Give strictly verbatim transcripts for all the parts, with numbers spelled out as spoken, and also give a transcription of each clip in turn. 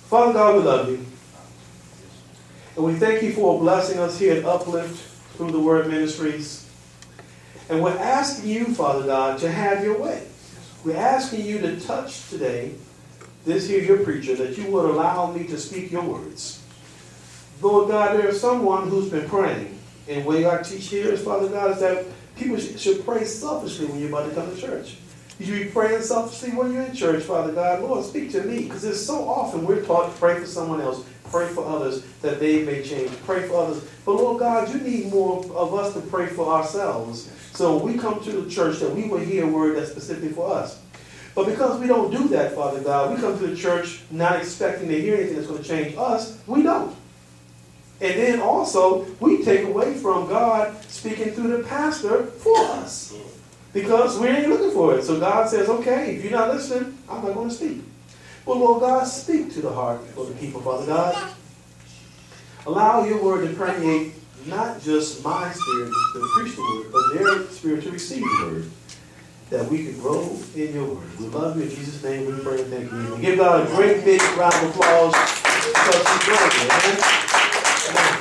Father God, we love you. And we thank you for blessing us here at Uplift through the Word Ministries. And we're asking you, Father God, to have your way. We're asking you to touch today this here, your preacher, that you would allow me to speak your words. Lord God, there is someone who's been praying. And the way I teach here is, Father God, is that people should pray selfishly when you're about to come to church. You should be praying selfishly when you're in church, Father God. Lord, speak to me. Because it's so often we're taught to pray for someone else. Pray for others that they may change. Pray for others. But Lord God, you need more of us to pray for ourselves. So we come to the church that we will hear a word that's specific for us. But because we don't do that, Father God, we come to the church not expecting to hear anything that's going to change us. We don't. And then also, we take away from God speaking through the pastor for us. Because we ain't looking for it. So God says, okay, if you're not listening, I'm not going to speak. Well, Lord God, speak to the heart for the people, Father God. Allow your word to permeate not just my spirit to preach the word, but their spirit to receive the word. That we can grow in your word. We love you in Jesus' name. We pray and thank you. And give God a great big round of applause because he's growing. Amen.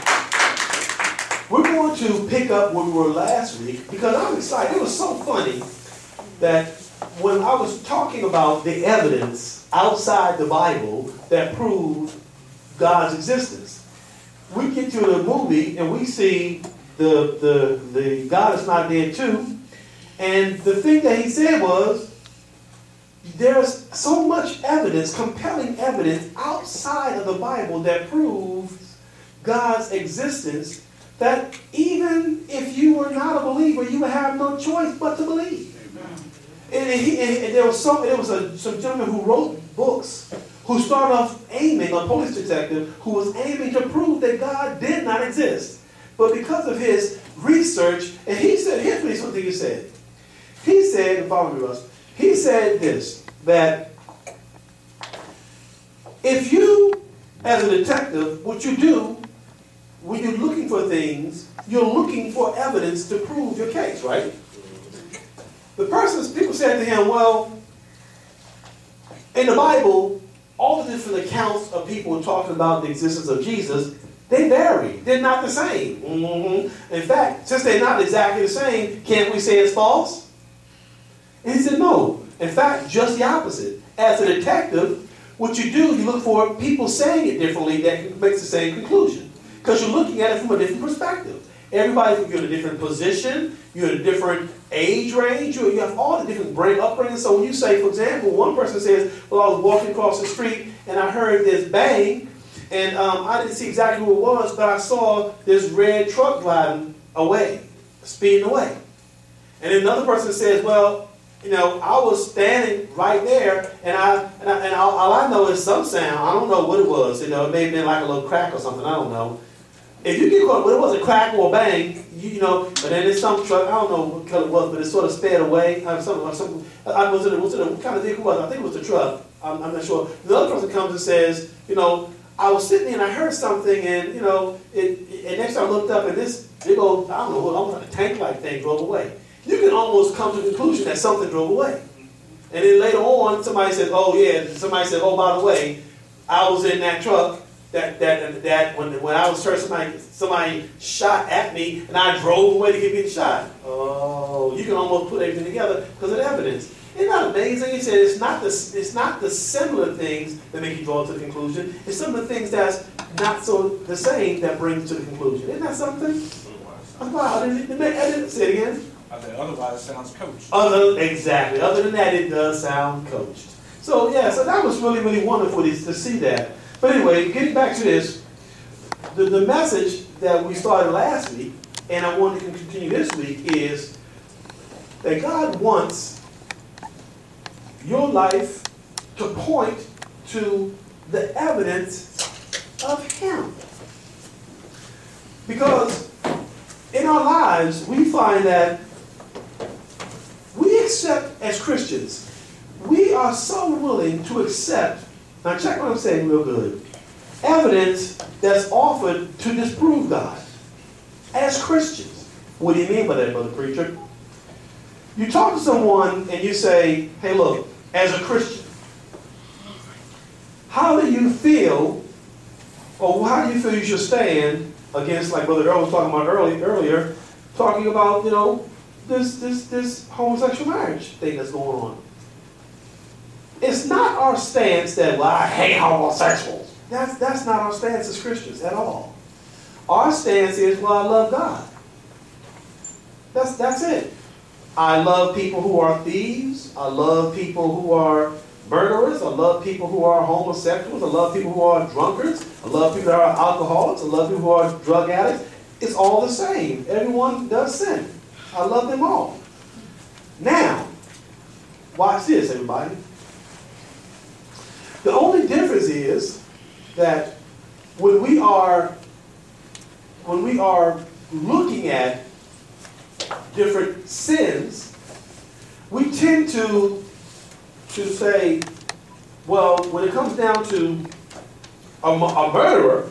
We're going to pick up where we were last week because I'm excited. It was so funny that when I was talking about the evidence outside the Bible that proved God's existence, we get to the movie and we see the, the, the God is not dead too. And the thing that he said was, there's so much evidence, compelling evidence outside of the Bible that proves God's existence that even if you were not a believer, you would have no choice but to believe. And, he, and, and there was some, there was a, some gentleman who wrote books who started off aiming, a police detective who was aiming to prove that God did not exist. But because of his research, and he said, here's what something he said. He said, and follow me, Russ, he said this, that if you, as a detective, what you do when you're looking for things, you're looking for evidence to prove your case, right? The person, people said to him, well, in the Bible, all the different accounts of people talking about the existence of Jesus, they vary. They're not the same. Mm-hmm. In fact, since they're not exactly the same, can't we say it's false? And he said, no. In fact, just the opposite. As a detective, what you do, you look for people saying it differently that makes the same conclusion. Because you're looking at it from a different perspective. Everybody, you're in a different position, you're in a different age range, you have all the different brain upbringing. So when you say, for example, one person says, well, I was walking across the street and I heard this bang, and um, I didn't see exactly who it was, but I saw this red truck driving away, speeding away. And then another person says, well, you know, I was standing right there, and I and, I, and all, all I know is some sound. I don't know what it was. You know, it may have been like a little crack or something. I don't know. If you get caught, well, it was a crack or a bang, you, you know, but then there's some truck, I don't know what color it was, but it sort of sped away. Um, some, some, I was it, was it, what kind of vehicle was it? I think it was the truck. I'm, I'm not sure. The other person comes and says, you know, I was sitting there and I heard something, and, you know, it, it, and next time I looked up and this big old, I don't know, almost like a tank-like thing drove away. You can almost come to the conclusion that something drove away. And then later on, somebody said, oh, yeah, somebody said, oh, by the way, I was in that truck. That that that when when I was hurt, somebody somebody shot at me, and I drove away to get me the shot. Oh, you can almost put everything together because of the evidence. Isn't that amazing? He said it's not the it's not the similar things that make you draw to the conclusion. It's some of the things that's not so the same that brings to the conclusion. Isn't that something? Wow! I didn't, I didn't say it again. Otherwise, it sounds coached. Other exactly. Other than that, it does sound coached. So yeah, so that was really really wonderful to, to see that. But anyway, getting back to this, the, the message that we started last week, and I want to continue this week, is that God wants your life to point to the evidence of Him. Because in our lives, we find that we accept, as Christians, we are so willing to accept. Now check what I'm saying real good. Evidence that's offered to disprove God. As Christians. What do you mean by that, brother preacher? You talk to someone and you say, hey look, as a Christian, how do you feel, or how do you feel you should stand against, like Brother Earl was talking about early, earlier, talking about, you know, this, this, this homosexual marriage thing that's going on? It's not our stance that, well, I hate homosexuals. That's, that's not our stance as Christians at all. Our stance is, well, I love God. That's, that's it. I love people who are thieves. I love people who are murderers. I love people who are homosexuals. I love people who are drunkards. I love people that are alcoholics. I love people who are drug addicts. It's all the same. Everyone does sin. I love them all. Now, watch this, everybody. The only difference is that when we are when we are looking at different sins, we tend to to say, well, when it comes down to a, a murderer,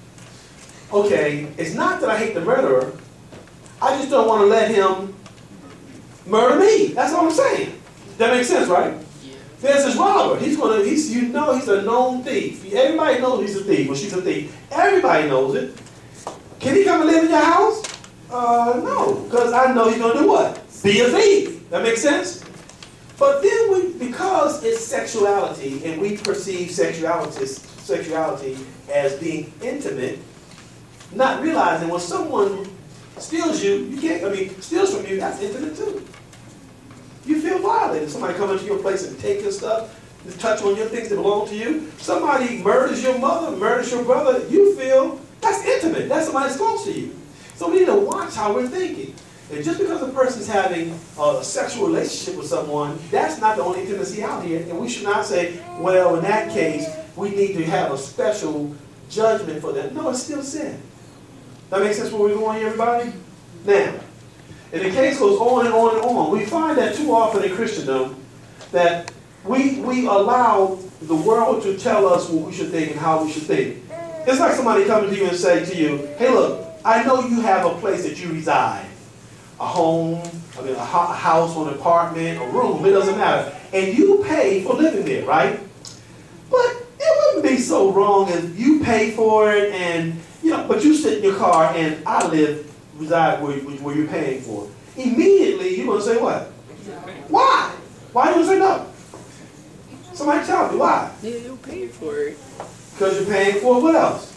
okay, it's not that I hate the murderer, I just don't want to let him murder me. That's all I'm saying. That makes sense, right? Yeah. There's this robber. He's gonna. He's you know he's a known thief. Everybody knows he's a thief or she's a thief. Everybody knows it. Can he come and live in your house? Uh, no, because I know he's gonna do what? Be a thief. That makes sense. But then we, because it's sexuality, and we perceive sexuality sexuality as being intimate, not realizing when someone steals you, you can't. I mean, steals from you. That's intimate too. You feel violated. Somebody come into your place and take your stuff, touch on your things that belong to you. Somebody murders your mother, murders your brother. You feel that's intimate. That's somebody that's close to you. So we need to watch how we're thinking. And just because a person's having a sexual relationship with someone, that's not the only intimacy out here. And we should not say, well, in that case, we need to have a special judgment for that. No, it's still sin. That makes sense where we're going here, everybody? Now, and the case goes on and on and on. We find that too often in Christendom that we, we allow the world to tell us what we should think and how we should think. It's like somebody coming to you and say to you, hey, look, I know you have a place that you reside. A home, I mean, a house or an apartment, a room, it doesn't matter. And you pay for living there, right? But it wouldn't be so wrong if you pay for it and, you know, but you sit in your car and I live, reside where, where you're paying for. Immediately, you're going to say what? Why? Why do you say no? Somebody tell me why. Yeah, you paid for it. Because you're paying for it. What else?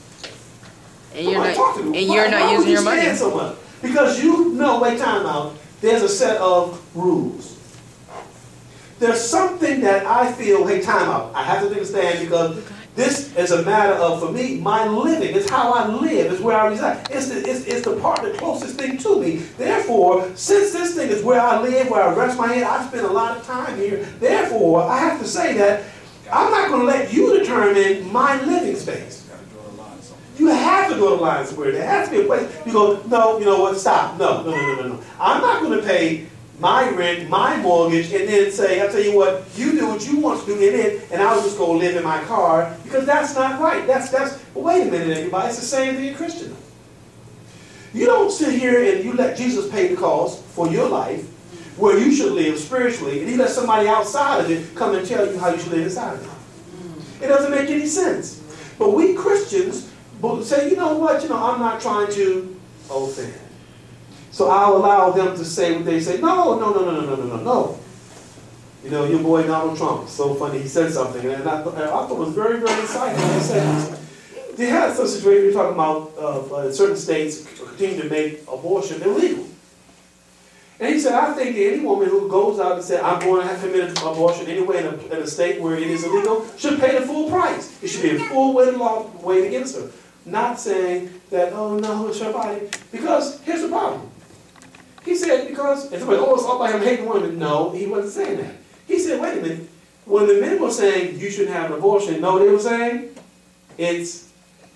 And you're not, and you're not using your money. So much? Because you know, wait, time out. There's a set of rules. There's something that I feel, hey, time out. I have to understand because this is a matter of, for me, my living. It's how I live. It's where I reside. It's the, it's, it's the part, the closest thing to me. Therefore, since this thing is where I live, where I rest my head, I spend a lot of time here. Therefore, I have to say that I'm not going to let you determine my living space. You have to go to line somewhere. There has to be a place. You go, no, you know what, stop. No, no, no, no, no. I'm not going to pay my rent, my mortgage, and then say, I'll tell you what, you do what you want to do in it, and I'll just go live in my car, because that's not right. That's, that's, well, wait a minute, everybody. It's the same thing in Christian. You don't sit here and you let Jesus pay the cost for your life, where you should live spiritually, and he let somebody outside of it come and tell you how you should live inside of it. It doesn't make any sense. But we Christians say, you know what, you know, I'm not trying to offend. So I'll allow them to say what they say. No, no, no, no, no, no, no, no, no. You know, your boy Donald Trump, so funny, he said something, and I, I thought it was very, very insightful. He said, they had some situation, you're talking about uh, uh, certain states continue to make abortion illegal. And he said, I think that any woman who goes out and says, I'm going to have to commit an abortion anyway in a, in a state where it is illegal, should pay the full price. It should be a full weight of law weighed against her. Not saying that, oh no, it's her body. Because here's the problem. He said, because, and somebody, oh, it's all about him hating women. No, he wasn't saying that. He said, wait a minute. When the men were saying you shouldn't have an abortion, no, they were saying, it's,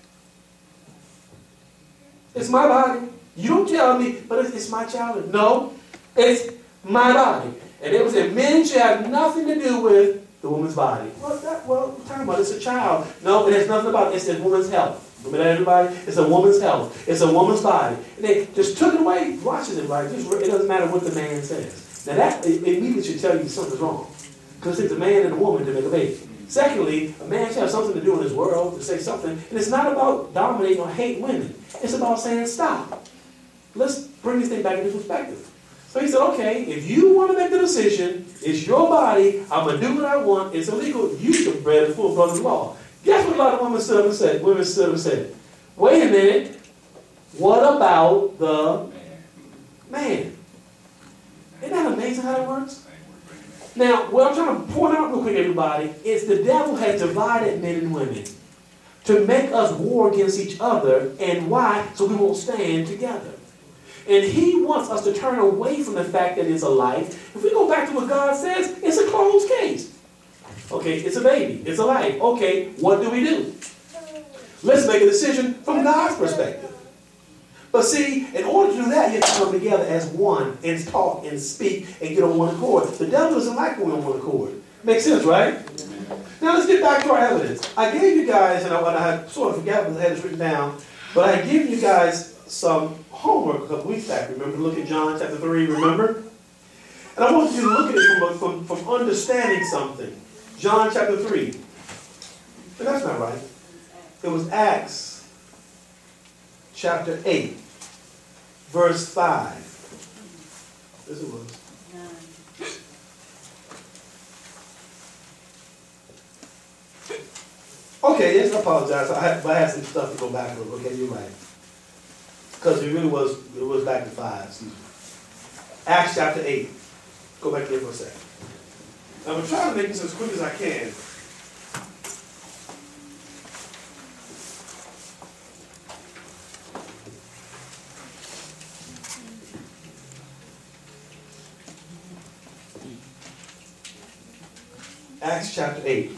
it's my body. You don't tell me, but it's, it's my child. No, it's my body. And they were saying men should have nothing to do with the woman's body. Well, that, well, we're talking about it's a child. No, it has nothing about it. It's the woman's health. Remember that, everybody? It's a woman's health. It's a woman's body. And they just took it away. Watching it, right? Just, it doesn't matter what the man says. Now that it, immediately should tell you something's wrong. Because it's a man and a woman to make a baby. Secondly, a man should have something to do in his world, to say something. And it's not about dominating or hate women. It's about saying, stop. Let's bring this thing back into perspective. So he said, okay, if you want to make the decision, it's your body, I'm going to do what I want, it's illegal, you should bread the full brother's law. Guess what a lot of women stood up and said? Women stood up and said, wait a minute, what about the man? Isn't that amazing how that works? Now, what I'm trying to point out real quick, everybody, is the devil has divided men and women to make us war against each other. And why? So we won't stand together. And he wants us to turn away from the fact that it's a life. If we go back to what God says, it's a closed case. Okay, it's a baby. It's a life. Okay, what do we do? Let's make a decision from God's perspective. But see, in order to do that, you have to come together as one and talk and speak and get on one accord. The devil doesn't like when we're on one accord. Makes sense, right? Now let's get back to our evidence. I gave you guys, and I, and I had sort of forgot because I had this written down, but I had given you guys some homework a couple weeks back. Remember, look at John chapter three, remember? And I want you to look at it from, from, from understanding something. John chapter three. But that's not right. It was Acts chapter eight, verse five. This it was. Okay, yes, I apologize. I had, I had some stuff to go back over. Okay, you're right. Because it really was, it was back to five. Excuse me. Acts chapter eight. Go back there for a second. I'm going to try to make this as quick as I can. Acts chapter eight.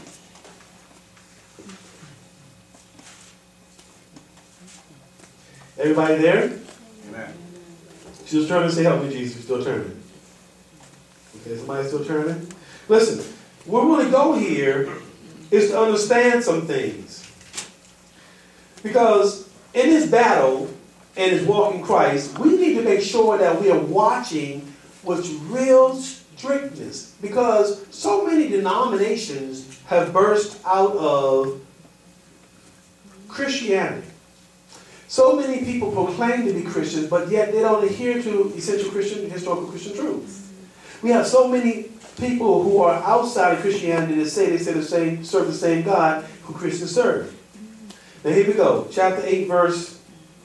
Everybody there? Amen. She was trying to say, help me, Jesus. You're still turning. Okay, somebody still turning? Listen, where we want to go here is to understand some things. Because in this battle and his walk in Christ, we need to make sure that we are watching with real strictness. Because so many denominations have burst out of Christianity. So many people proclaim to be Christians, but yet they don't adhere to essential Christian, historical Christian truths. We have so many people who are outside of Christianity that say they say the same, serve the same God who Christians serve. Now here we go. Chapter eight, verse.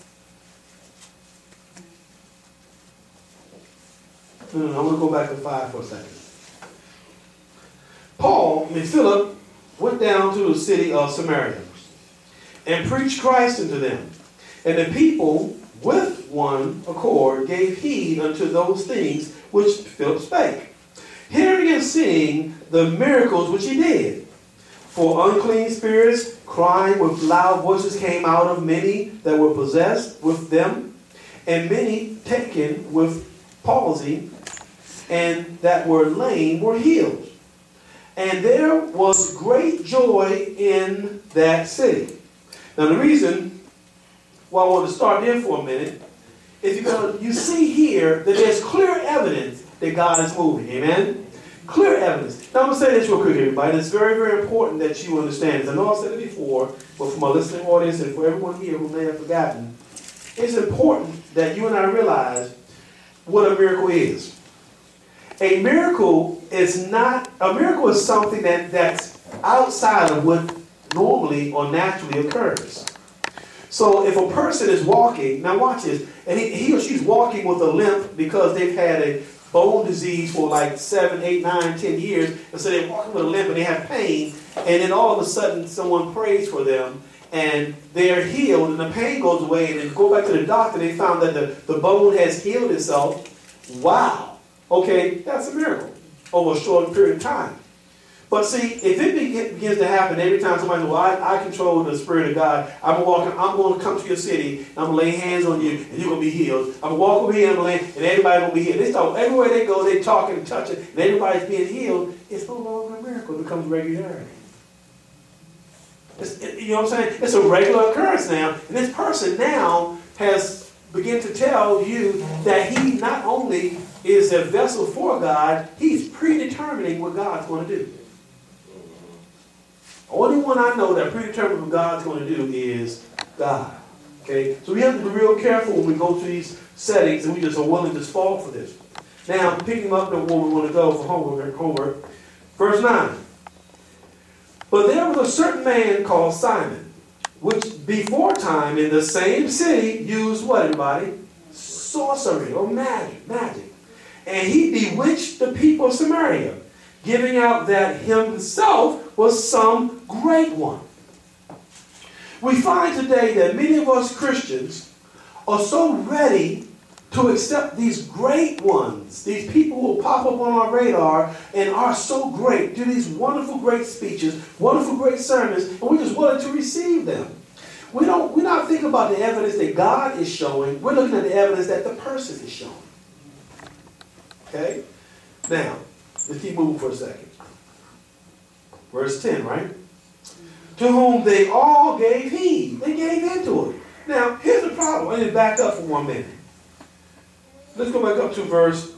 No, no, no, I'm going to go back to five for a second. Paul, I mean Philip, went down to the city of Samaria and preached Christ unto them. And the people, with one accord, gave heed unto those things which Philip spake, hearing and seeing the miracles which he did. For unclean spirits, crying with loud voices, came out of many that were possessed with them, and many taken with palsy, and that were lame were healed. And there was great joy in that city. Now the reason why I want to start there for a minute is because you see here that there's clear evidence that God is moving. Amen? Clear evidence. Now I'm going to say this real quick, everybody. It's very, very important that you understand this. I know I've said it before, but for my listening audience and for everyone here who may have forgotten, it's important that you and I realize what a miracle is. A miracle is not, a miracle is something that, that's outside of what normally or naturally occurs. So if a person is walking, now watch this, and he, he or she's walking with a limp because they've had a bone disease for like seven, eight, nine, ten years, and so they're walking with a limp and they have pain, and then all of a sudden someone prays for them, and they're healed, and the pain goes away, and then go back to the doctor, and they found that the, the bone has healed itself. Wow. Okay, that's a miracle over a short period of time. But see, if it begins to happen every time somebody says, well, I, I control the Spirit of God, I'm walking, I'm going to come to your city, and I'm going to lay hands on you, and you're going to be healed. I'm going to walk over here, and, lay, and everybody's going to be healed. They start, everywhere they go, they talking and touching, and everybody's being healed. It's no longer a miracle. It becomes regularity. It's, it, you know what I'm saying? It's a regular occurrence now. And this person now has begun to tell you that he not only is a vessel for God, he's predetermining what God's going to do. Only one I know that predetermined what God's going to do is God. Okay? So we have to be real careful when we go to these settings and we just are willing to fall for this. Now, picking up to where we want to go for homework, homework. Verse nine. But there was a certain man called Simon, which before time in the same city used what, everybody? Sorcery or magic. magic. And he bewitched the people of Samaria, giving out that himself was some great one. We find today that many of us Christians are so ready to accept these great ones, these people who will pop up on our radar and are so great, do these wonderful, great speeches, wonderful, great sermons, and we're just willing to receive them. We don't, we're not thinking about the evidence that God is showing. We're looking at the evidence that the person is showing. Okay? Now, let's keep moving for a second. Verse ten, right? To whom they all gave heed. They gave into it. Now, here's the problem. I need to back up for one minute. Let's go back up to verse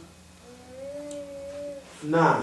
nine.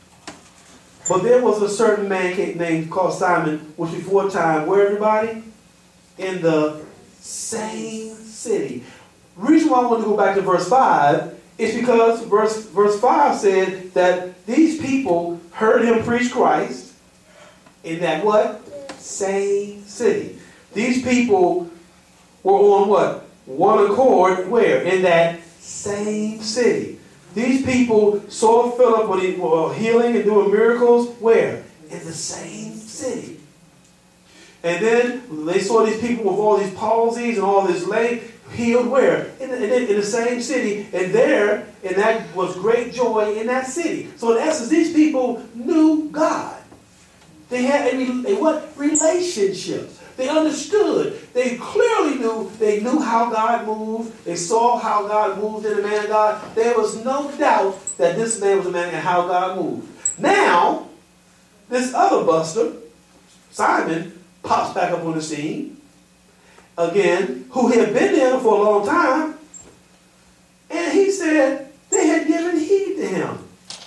But there was a certain man named called Simon, which before time, where everybody? In the same city. The reason why I want to go back to verse five is because verse, verse five said that these people heard him preach Christ in that what? Same city. These people were on what? One accord. Where? In that same city. These people saw Philip when he was healing and doing miracles. Where? In the same city. And then they saw these people with all these palsies and all this lame healed. Where? In the, in, the, in the same city. And there, and that was great joy in that city. So in essence, these people knew God. They had a, a what? Relationships. They understood. They clearly knew. They knew how God moved. They saw how God moved in the man of God. There was no doubt that this man was a man and how God moved. Now, this other buster, Simon, pops back up on the scene. Again, who had been there for a long time. And he said they had given heed to him.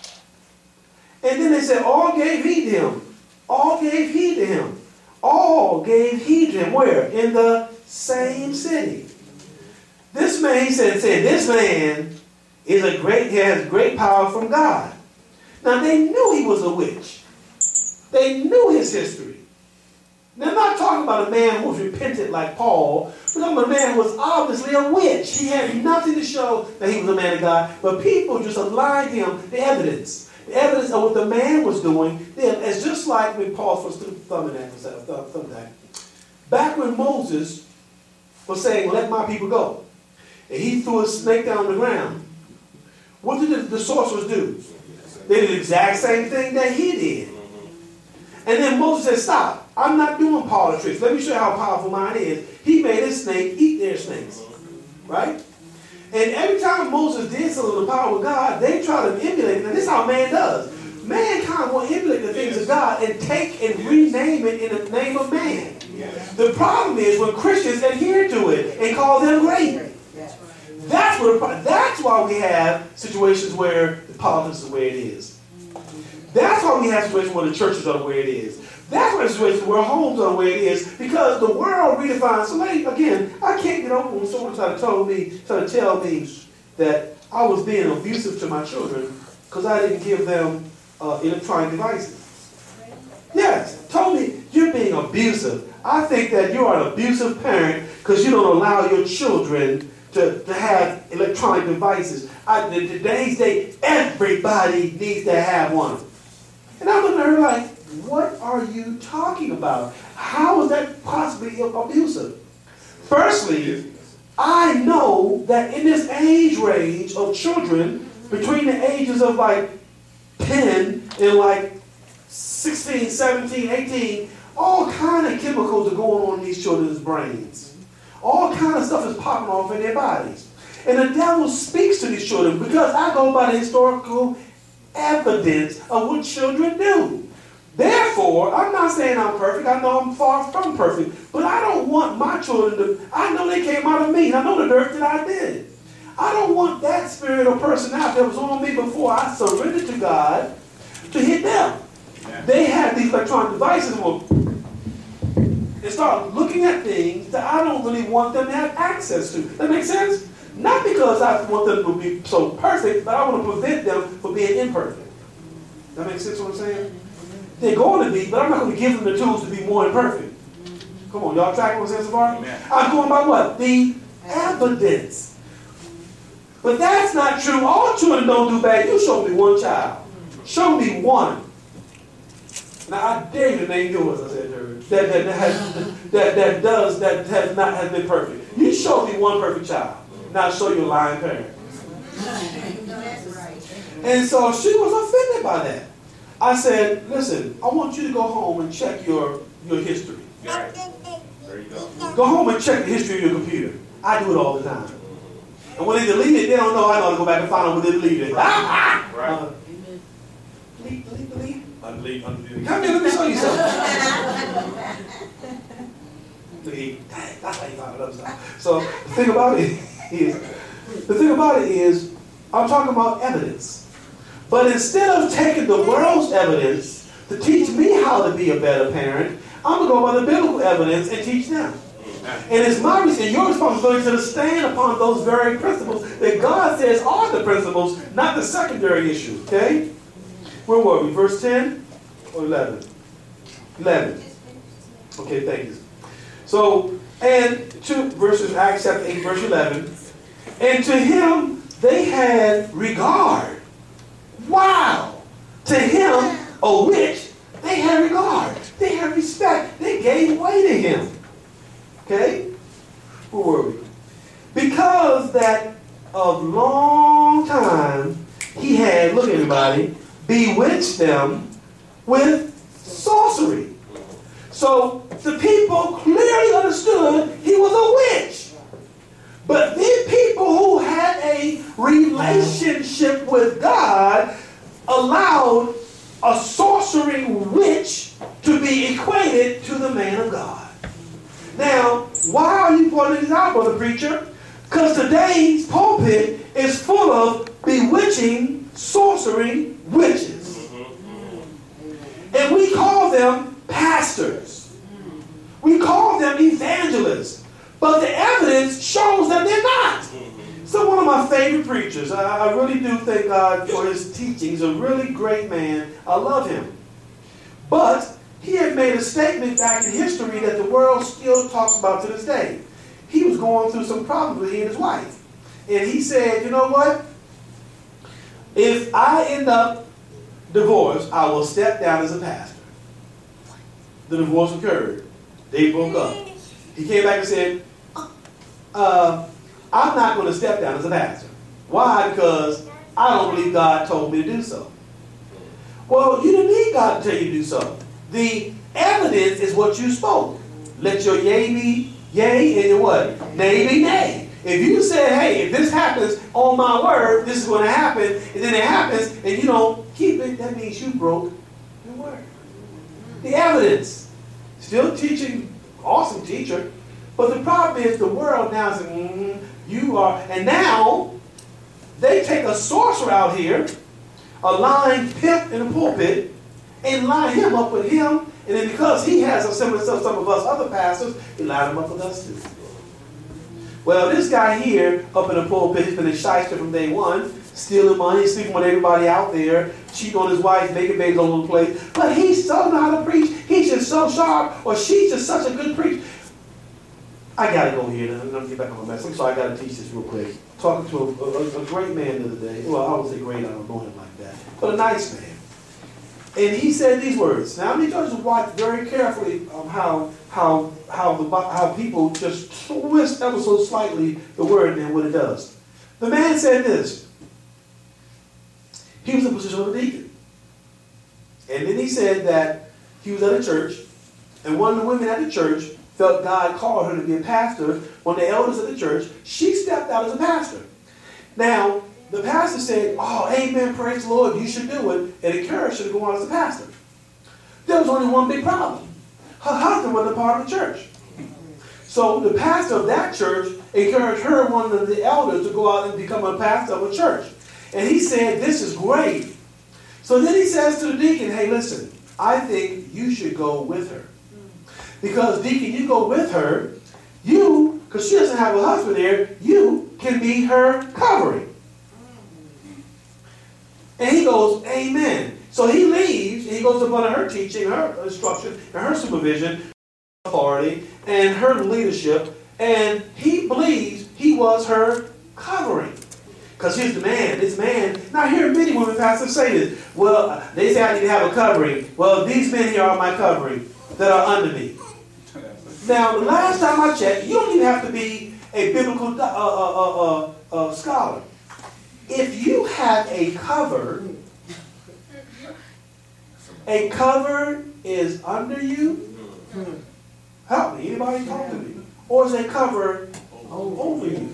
And then they said all gave heed to him. All gave heed to him. All gave heed to him. Where? In the same city. This man, he said, said this man is a great, he has great power from God. Now they knew he was a witch. They knew his history. Now I'm not talking about a man who was repentant like Paul. We're talking about a man who was obviously a witch. He had nothing to show that he was a man of God. But people just aligned him the evidence. The evidence of what the man was doing, then, it's just like when Paul was thumbing at thumb that. Back when Moses was saying, let my people go, and he threw a snake down on the ground, what did the, the sorcerers do? They did the exact same thing that he did. And then Moses said, stop. I'm not doing parlor tricks. Let me show you how powerful mine is. He made his snake eat their snakes. Right? And every time Moses did something with the power of God, they try to emulate it. And this is how man does. Mankind will emulate the things of God and take and rename it in the name of man. The problem is when Christians adhere to it and call them great. That's what. That's why we have situations where the politics is the way it is. That's why we have situations where the churches are the way it is. That's why the situations where homes are the way it is, because the world redefines. So like, again, I can't get over when someone tried to tell me, try to tell me that I was being abusive to my children because I didn't give them uh, electronic devices. Yes, told me you're being abusive. I think that you are an abusive parent because you don't allow your children to, to have electronic devices. I, in today's day, everybody needs to have one. And I'm looking at her like, what are you talking about? How is that possibly abusive? Firstly, I know that in this age range of children, between the ages of like ten and like sixteen, seventeen, eighteen, all kind of chemicals are going on in these children's brains. All kind of stuff is popping off in their bodies. And the devil speaks to these children because I go by the historical evidence of what children do. Therefore, I'm not saying I'm perfect. I know I'm far from perfect. But I don't want my children to, I know they came out of me. I know the dirt that I did. I don't want that spirit or personality that was on me before I surrendered to God to hit them. they have these electronic devices and will and start looking at things that I don't really want them to have access to. That makes sense? Not because I want them to be so perfect, but I want to prevent them from being imperfect. That makes sense what I'm saying? They're going to be, but I'm not going to give them the tools to be more imperfect. Come on, y'all tracking what I'm saying so far? I'm going by what? The evidence. But that's not true. All children don't do bad. You show me one child. Show me one. Now I dare you to name yours, I said earlier. That that, that, has, that that does that has not has been perfect. You show me one perfect child. Now I'll show you a lying parent. And so she was offended by that. I said, listen, I want you to go home and check your, your history. Right. There you go. Go home and check the history of your computer. I do it all the time. And when they delete it, they don't know I know to go back and find out when they deleted it. Right. Uh, delete, delete, delete. Undelete, undelete. Come here, let me show you something. Delete. That's how you find it other stuff. So the thing about it is, the thing about it is, I'm talking about evidence. But instead of taking the world's evidence to teach me how to be a better parent, I'm going to go by the biblical evidence and teach them. And it's my and your responsibility to stand upon those very principles that God says are the principles, not the secondary issue. Okay? Where were we? Verse ten or eleven? eleven. Okay, thank you. So, and to verses Acts chapter eight, verse eleven. And to him they had regard. Wow! To him, a which they had regard. They had respect. They gave way to him. Okay? Where were we? Because that of long time he had, look everybody, bewitched them with sorcery. So the people clearly understood he was a witch. But the people who had a relationship with God allowed a sorcering witch to be equated to the man of God. Now, why are you pointing this out, brother preacher? Because today's pulpit is full of bewitching, sorcering witches. And we call them pastors. We call them evangelists. But the evidence shows that they're not. So one of my favorite preachers, I, I really do thank God for his teaching. He's a really great man. I love him. But he had made a statement back in history that the world still talks about to this day. He was going through some problems with he and his wife. And he said, you know what? If I end up divorced, I will step down as a pastor. The divorce occurred. They broke up. He came back and said, uh, I'm not going to step down as a pastor. Why? Because I don't believe God told me to do so. Well, you didn't need God to tell you to do so. The evidence is what you spoke. Let your yea be yea and your what? Nay be nay. If you said, hey, if this happens on my word, this is going to happen, and then it happens, and you don't keep it, that means you broke your word. The evidence. Still teaching, awesome teacher. But the problem is the world now is, mm, you are, and now they take a sorcerer out here, a lying pimp in the pulpit, and line him up with him, and then because he has a similar stuff some of us other pastors, he line him up with us too. Well, this guy here, up in the pulpit, he's been a shyster from day one, stealing money, sleeping with everybody out there, cheating on his wife, making babies all over the place. But he's so know how to preach. He's just so sharp, or she's just such a good preacher. I got to go here, and I'm going to get back on my mess. I'm sorry, I got to teach this real quick. Talking to a, a, a great man the other day. Well, I would say great, I don't know him like that. But a nice man. And he said these words. Now, I need you to watch very carefully um, how how how the how people just twist ever so slightly the word and what it does. The man said this. He was in the position of a deacon. And then he said that he was at a church, and one of the women at the church felt God called her to be a pastor. One of the elders of the church, she stepped out as a pastor. Now, the pastor said, oh, amen, praise the Lord, you should do it, and encouraged her to go on as a pastor. There was only one big problem. Her husband wasn't a part of the church. So the pastor of that church encouraged her, one of the elders, to go out and become a pastor of a church. And he said, this is great. So then he says to the deacon, hey, listen, I think you should go with her. Because, Deacon, you go with her, you, because she doesn't have a husband there, you can be her covering. And he goes, amen. So he leaves, and he goes up under her teaching, her instruction, and her supervision, authority, and her leadership, and he believes he was her covering. Because here's the man, this man, now I hear many women pastors say this, well, they say I need to have a covering. Well, these men here are my covering that are under me. Now, the last time I checked, you don't even have to be a biblical uh, uh, uh, uh, uh, scholar. If you have a cover, a cover is under you. Help me, anybody talk to me? Or is a cover over you?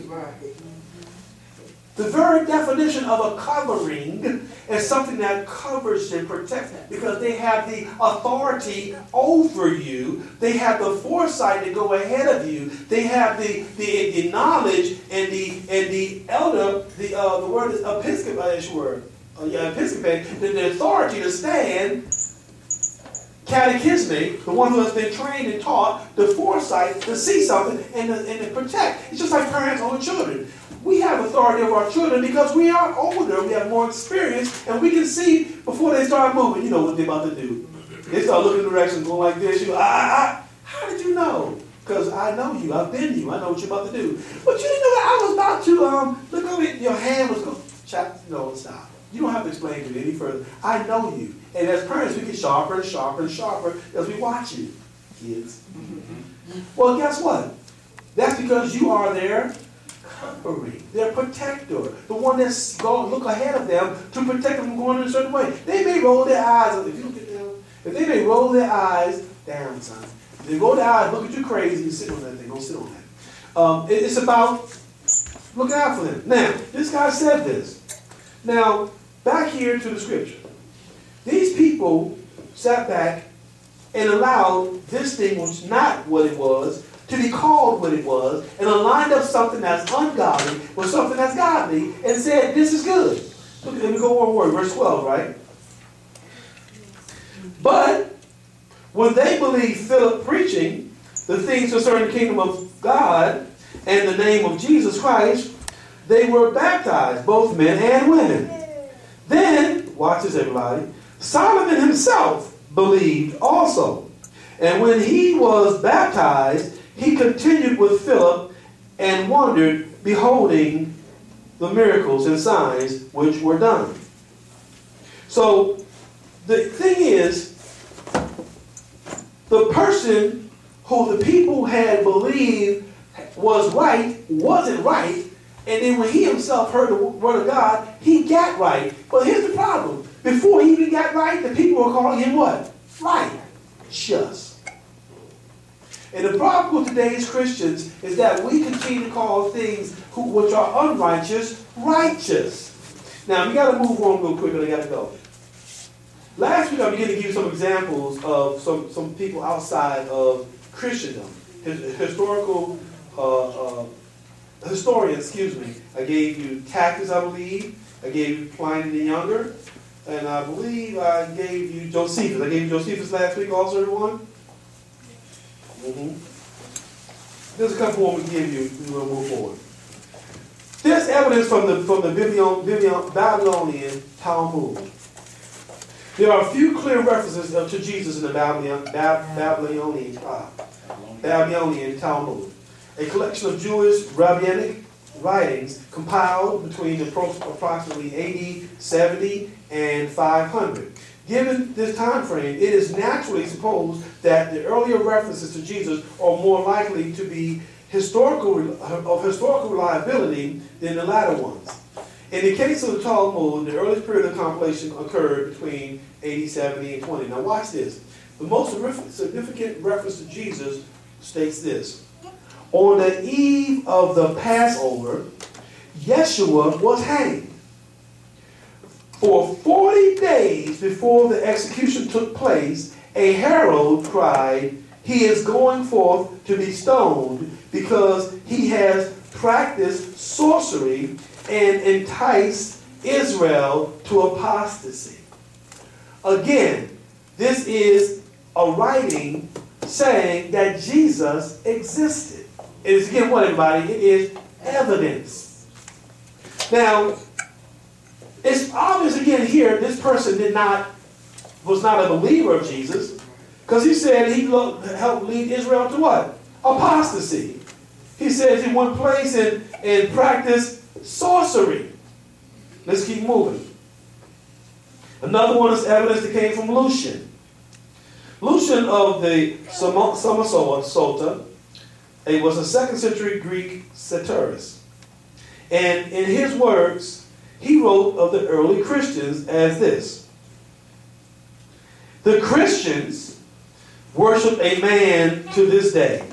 The very definition of a covering is something that covers and protects, because they have the authority over you. They have the foresight to go ahead of you. They have the, the, the knowledge and the and the elder, the uh, the word is episcopalish word, uh, yeah, episcopate, the, the authority to stand, catechismic, the one who has been trained and taught, the foresight to see something and to, and to protect. It's just like parents over children. We have authority over our children because we are older, we have more experience, and we can see before they start moving, you know what they're about to do. They start looking in directions, going like this. You go, ah, ah, how did you know? Because I know you, I've been you, I know what you're about to do. But you didn't know that I was about to, um, look over it, your hand was going, chap, no, stop. You don't have to explain to me any further. I know you. And as parents, we get sharper and sharper and sharper as we watch you, kids. Well, guess what? That's because you are there. Covering, their protector, the one that's going to look ahead of them to protect them from going in a certain way. They may roll their eyes. If you look at them, if they may roll their eyes down, son. If they roll their eyes, look at you crazy, you sit on that thing. Don't sit on that. Um, it, it's about looking out for them. Now, this guy said this. Now, back here to the scripture. These people sat back and allowed this thing, which is not what it was, to be called what it was, and aligned up something that's ungodly with something that's godly, and said, this is good. Look, let me go one word, verse twelve, right? But when they believed Philip preaching the things concerning the kingdom of God and the name of Jesus Christ, they were baptized, both men and women. Then, watch this everybody, Solomon himself believed also. And when he was baptized, he continued with Philip and wondered, beholding the miracles and signs which were done. So, the thing is, the person who the people had believed was right, wasn't right, and then when he himself heard the word of God, he got right. But here's the problem. Before he even got right, the people were calling him what? Righteous. And the problem with today's Christians is that we continue to call things who, which are unrighteous, righteous. Now, we got to move on real quick, and I got to go. Last week, I began to give you some examples of some, some people outside of Christendom. His, historical, uh, uh, historians, excuse me. I gave you Tacitus, I believe. I gave you Pliny the Younger. And I believe I gave you Josephus. I gave you Josephus last week also, everyone. Mm-hmm. There's a couple more we can give you. We're going to move forward. There's evidence from the from the Biblion, Biblion, Babylonian Talmud. There are a few clear references to Jesus in the Babylon, Bab, Babylonian, uh, Babylonian Talmud, a collection of Jewish rabbinic writings compiled between approximately A D seventy and five hundred. Given this time frame, it is naturally supposed that the earlier references to Jesus are more likely to be historical of historical reliability than the latter ones. In the case of the Talmud, the earliest period of compilation occurred between A D seventy and twenty. Now watch this. The most significant reference to Jesus states this. On the eve of the Passover, Yeshua was hanged. For forty days before the execution took place, a herald cried, "He is going forth to be stoned because he has practiced sorcery and enticed Israel to apostasy." Again, This is a writing saying that Jesus existed. It is, again, what, everybody? It is evidence. Now, it's obvious, again, here, this person did not, was not a believer of Jesus, because he said he helped lead Israel to what? Apostasy. He says he went place and, and practiced sorcery. Let's keep moving. Another one is evidence that came from Lucian. Lucian of the Samosata, he was a second century Greek satirist. And in his works, he wrote of the early Christians as this: the Christians worship a man to this day.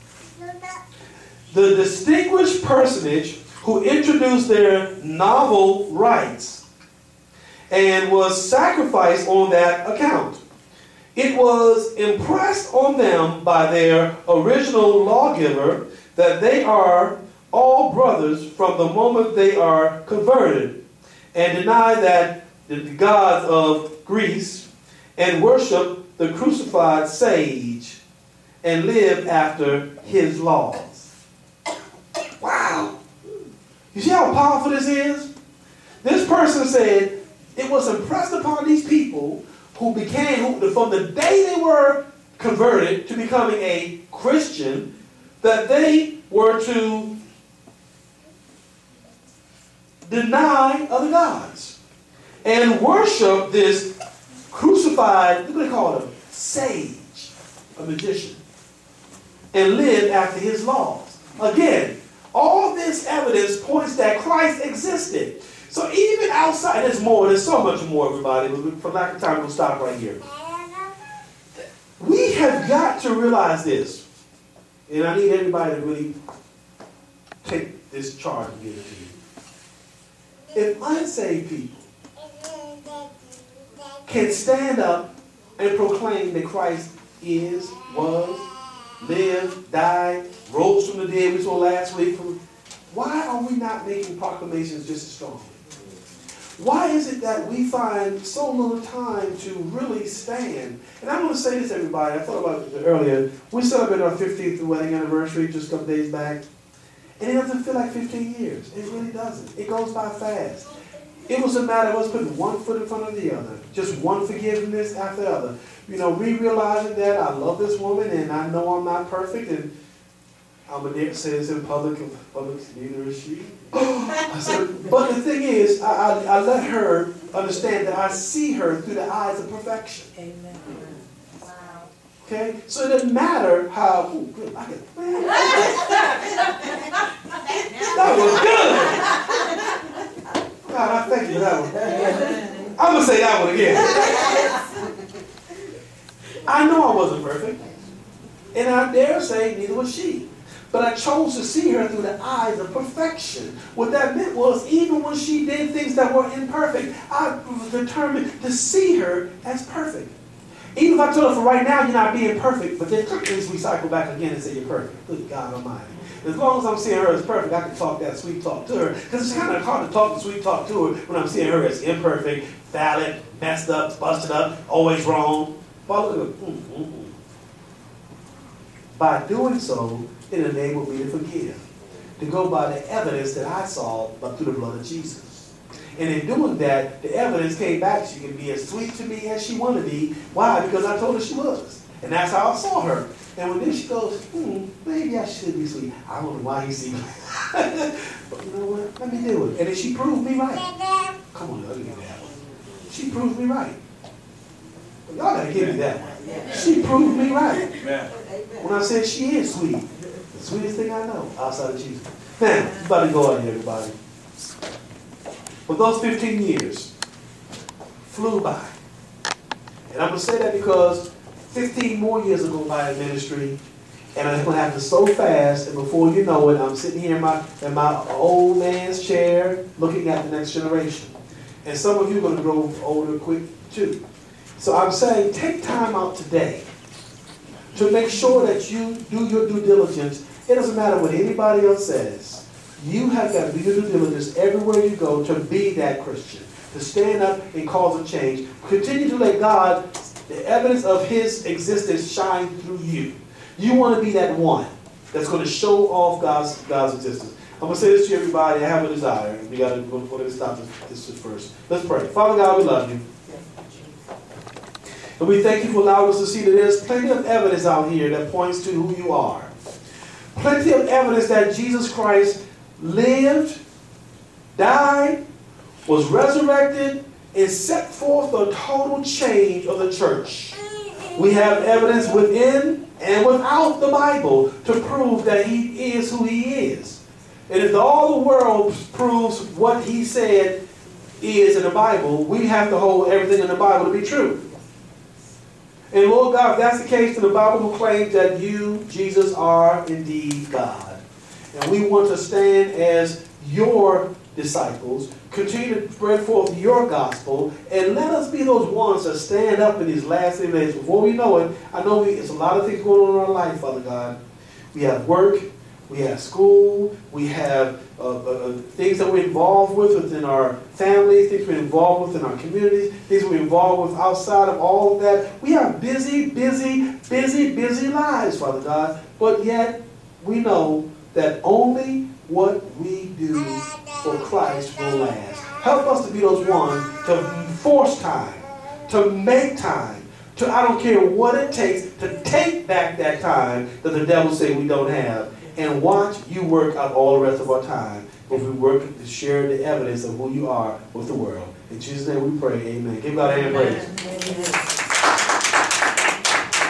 The distinguished personage who introduced their novel rites and was sacrificed on that account. It was impressed on them by their original lawgiver that they are all brothers from the moment they are converted, and deny that the gods of Greece and worship the crucified sage and live after his laws. Wow. You see how powerful this is? This person said it was impressed upon these people who became, who, from the day they were converted to becoming a Christian, that they were to deny other gods and worship this crucified, what do they call him? Sage, a magician, and live after his laws. Again, all this evidence points that Christ existed. So even outside, there's more, there's so much more, everybody. For lack of time, we'll stop right here. We have got to realize this. And I need everybody to really take this charge and give it to you. If unsaved people can stand up and proclaim that Christ is, was, lived, died, rose from the dead, we saw last week, from, why are we not making proclamations just as strongly? Why is it that we find so little time to really stand? And I'm going to say this, everybody. I thought about it earlier. We celebrated our fifteenth wedding anniversary just a couple days back. And it doesn't feel like fifteen years. It really doesn't. It goes by fast. It was a matter of us putting one foot in front of the other. Just one forgiveness after the other. You know, we realizing that I love this woman and I know I'm not perfect. And I'm going to say this in public, public, neither is she. I said, but the thing is, I, I, I let her understand that I see her through the eyes of perfection. Amen. Wow. Okay? So it doesn't matter how, ooh, good, I can, man. That was good. God, I thank you for that one. I'm going to say that one again. I know I wasn't perfect. And I dare say neither was she. But I chose to see her through the eyes of perfection. What that meant was, even when she did things that were imperfect, I was determined to see her as perfect. Even if I told her, for right now, you're not being perfect, but then please recycle back again and say you're perfect. Good God Almighty. As long as I'm seeing her as perfect, I can talk that sweet talk to her. Because it's kind of hard to talk the sweet talk to her when I'm seeing her as imperfect, valid, messed up, busted up, always wrong. But look at her. Mm, mm, mm. By doing so, it enabled me to forgive, to go by the evidence that I saw but through the blood of Jesus. And in doing that, the evidence came back. She can be as sweet to me as she wanted to be. Why? Because I told her she was. And that's how I saw her. And when then she goes, hmm, maybe I should be sweet. I don't know why you see me. But you know what? Let me do it. And then she proved me right. Come on, let me get that one. She proved me right. Y'all gotta give me that one. She proved me right. When I said she is sweet. The sweetest thing I know outside of Jesus. Now, it's about to go out here, everybody. But those fifteen years flew by. And I'm going to say that because fifteen more years will go by in ministry, and it's going to happen so fast, and before you know it, I'm sitting here in my, in my old man's chair looking at the next generation. And some of you are going to grow older quick, too. So I'm saying, take time out today to make sure that you do your due diligence. It doesn't matter what anybody else says. You have got to do your due diligence everywhere you go to be that Christian, to stand up and cause a change. Continue to let God the evidence of his existence shine through you. You want to be that one that's going to show off God's, God's existence. I'm going to say this to everybody. I have a desire. We got to go to stop this, this first. Let's pray. Father God, we love you. And we thank you for allowing us to see that there's plenty of evidence out here that points to who you are. Plenty of evidence that Jesus Christ lived, died, was resurrected, and set forth a total change of the church. We have evidence within and without the Bible to prove that he is who he is. And if all the world proves what he said is in the Bible, we have to hold everything in the Bible to be true. And Lord God, if that's the case, then the Bible proclaims that you, Jesus, are indeed God. And we want to stand as your disciples, continue to spread forth your gospel, and let us be those ones that stand up in these last days. Before we know it, I know we, it's a lot of things going on in our life, Father God. We have work, we have school, we have uh, uh, things that we're involved with within our families, things we're involved with in our communities, things we're involved with outside of all of that. We have busy, busy, busy, busy lives, Father God, but yet we know that only what we do for Christ will last. Help us to be those ones to force time, to make time, to, I don't care what it takes, to take back that time that the devil say we don't have, and watch you work out all the rest of our time if we work to share the evidence of who you are with the world. In Jesus' name we pray, amen. Give God a hand of praise.